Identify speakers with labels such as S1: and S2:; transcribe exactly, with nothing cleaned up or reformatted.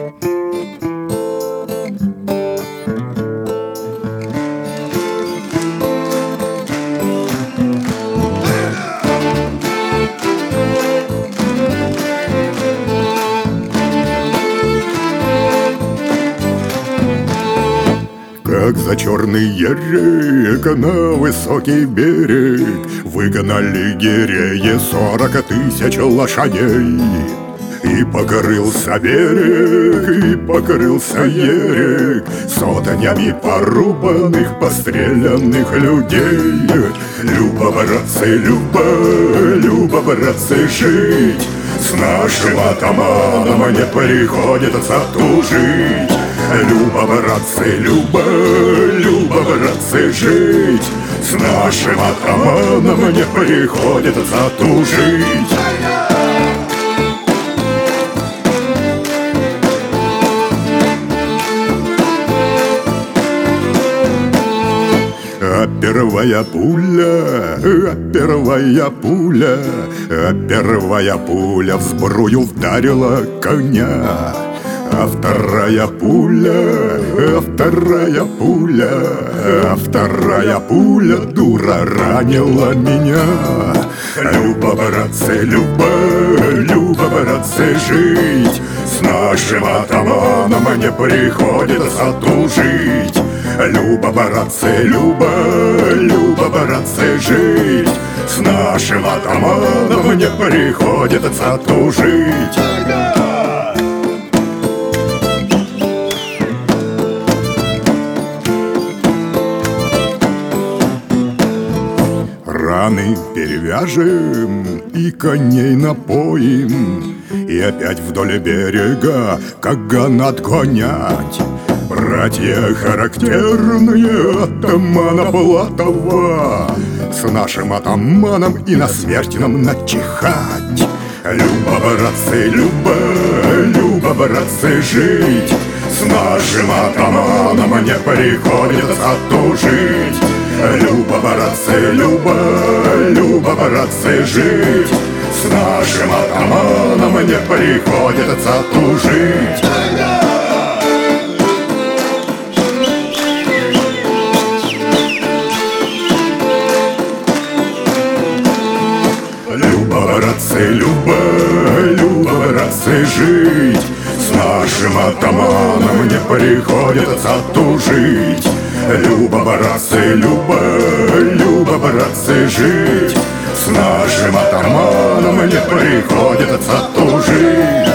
S1: Как за черный ерек на высокий берег выгнали гиреи сорок тысяч лошадей. И покрылся берег, и покрылся ерек сотнями порубанных, пострелянных людей. Люба, братцы, люба, люба, братцы, жить с нашим атаманом не приходится тужить. Люба, братцы, люба, люба, братцы, жить с нашим атаманом не приходится тужить. А первая пуля, а первая пуля, а первая пуля в сбрую вдарила коня. А вторая пуля, а вторая пуля, а вторая пуля, дура, ранила меня. Люба, братцы, люба, люба, братцы, жить с нашим атаманом не приходится тужить. Люба, братцы, люба, люба, братцы, жить с нашим атаманом не приходится тужить. Раны перевяжем и коней напоим, и опять вдоль берега каган гонять. Братья характерные атамана Платова с нашим атаманом и на смерть нам начихать. Люба, братцы, люба, люба, братцы, жить с нашим атаманом не приходится тужить. Люба, братцы, люба, люба, братцы, жить с нашим атаманом не приходится тужить. Люба, братцы, люба, люба, братцы, жить с нашим атаманом не приходится тужить. Люба, братцы, люба, люба, братцы, жить с нашим атаманом не приходится тужить.